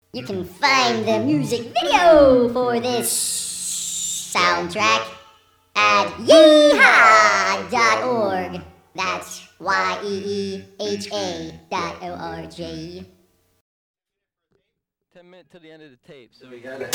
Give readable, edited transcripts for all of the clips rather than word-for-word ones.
You can find the music video for this soundtrack at yeehaw.org. That's yeeha.org. 10 minutes till the end of the tape, so we got it.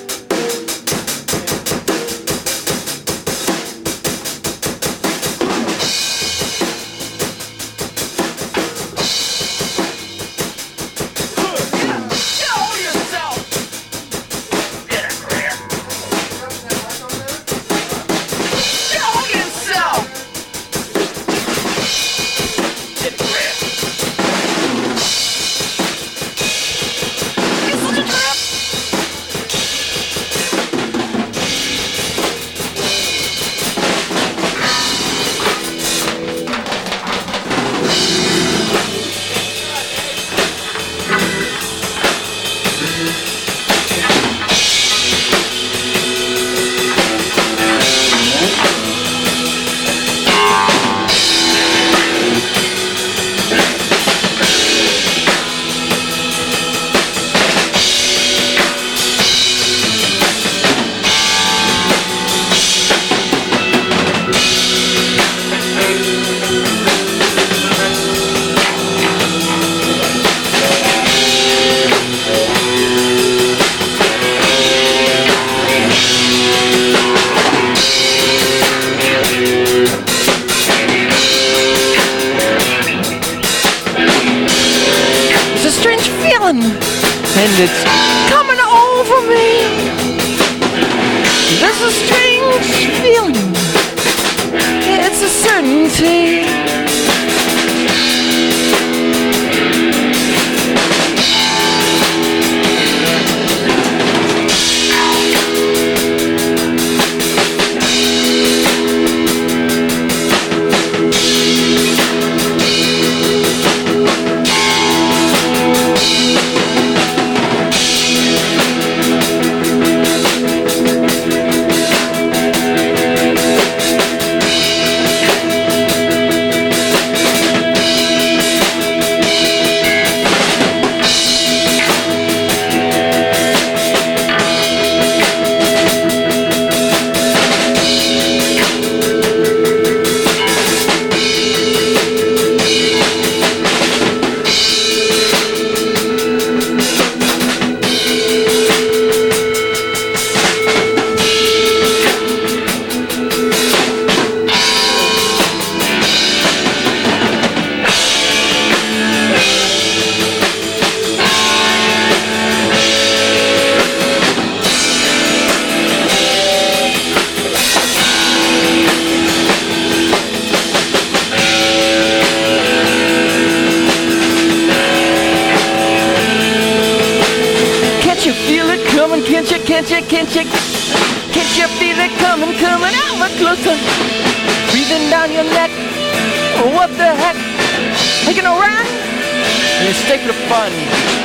And it's coming over me. There's a strange feeling. It's a certainty. Can't you feel it coming out closer? Breathing down your neck. What the heck? Taking a ride? Let's take the fun.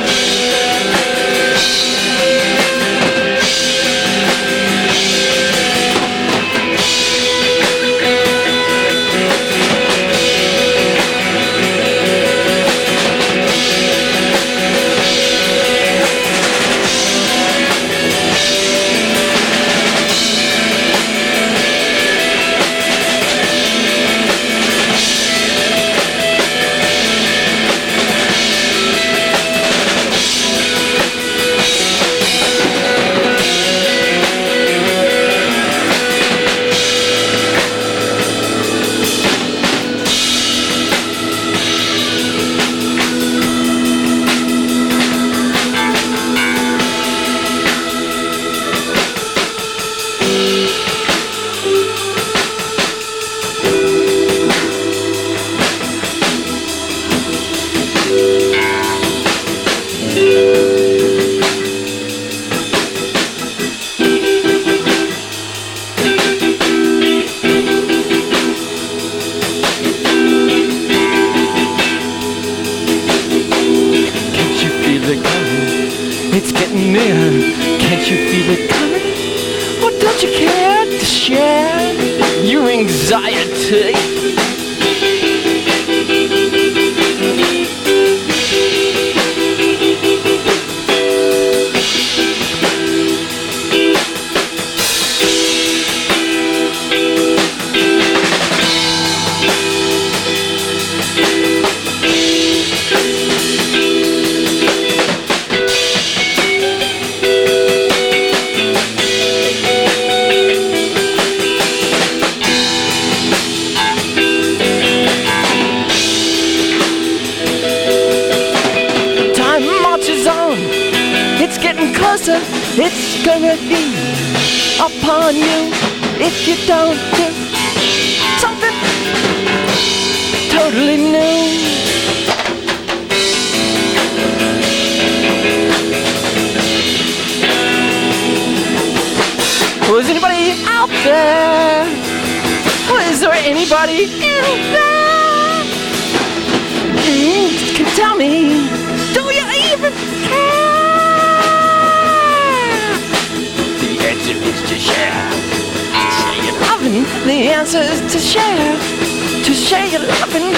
It's getting near. Can't you feel it coming? Or don't you care to share your anxiety? It's getting closer. It's gonna be upon you if you don't do something totally new. Was anybody out there? Was there anybody out there? Can tell me, do you even care? The answer is to share. To share your loving. The answer is to share. To share your loving.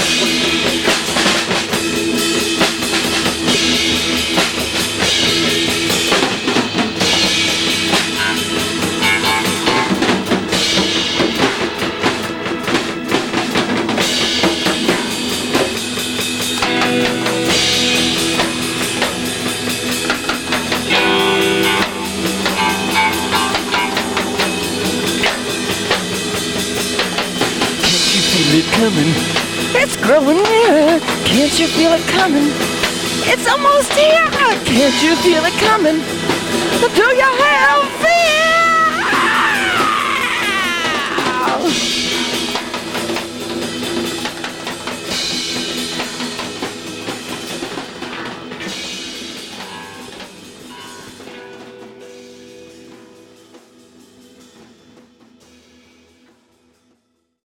Coming, it's growing nearer. Can't you feel it coming? It's almost here. Can't you feel it coming? Do you have fear?